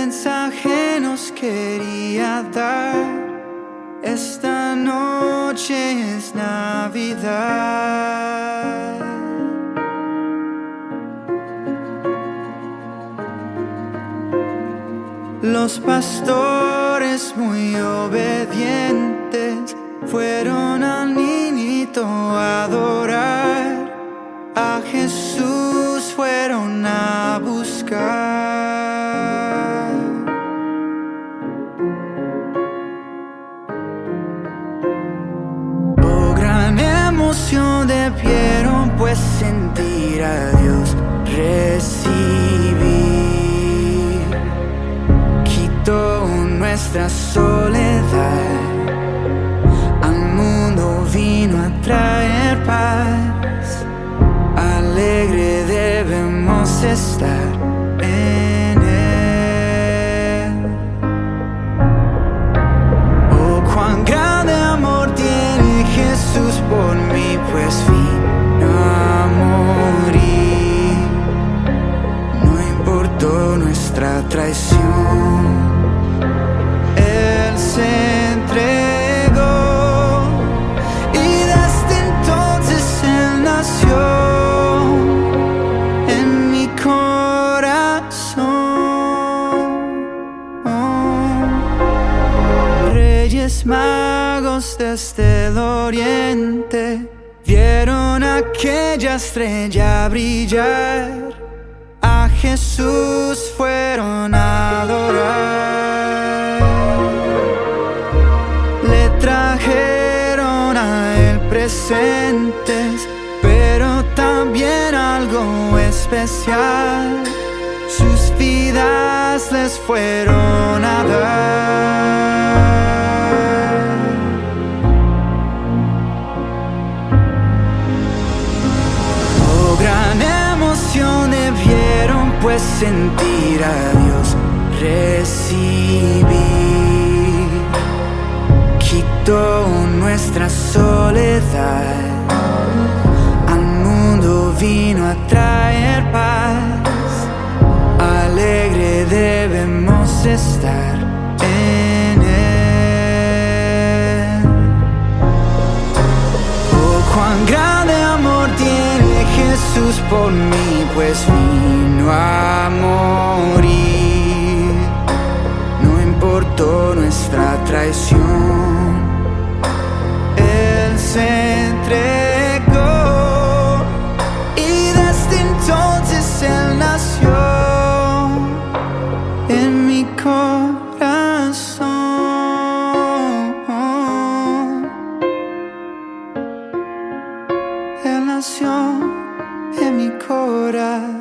mensaje nos quería dar. Esta noche es Navidad. Los pastores muy obedientes fueron al niñito a adorar. A Jesús fueron a buscar. Oh, gran emoción debieron pues sentir a Dios recibir. Quitó nuestra soledad, al mundo vino a traer paz. Alegre debemos estar en Él. Oh, cuán grande amor tiene Jesús por mí, pues vino a morir. No importó nuestra traición, Él se entregó y desde entonces Él nació en mi corazón. Reyes magos desde el oriente vieron aquella estrella brillar. A Jesús fueron a adorar. Le trajeron a Él presentes, pero también algo especial. Sus vidas les fueron a dar. Oh, gran emoción debieron pues sentir a Dios recibir. Quitó nuestra soledad, al mundo vino a traer paz. Alegre debemos estar en Él. Oh, cuán grande amor tiene Jesús por mí, pues vino a morir. No importó nuestra traición, Él se entregó y desde entonces Él nació en mi corazón. Él nació en mi corazón.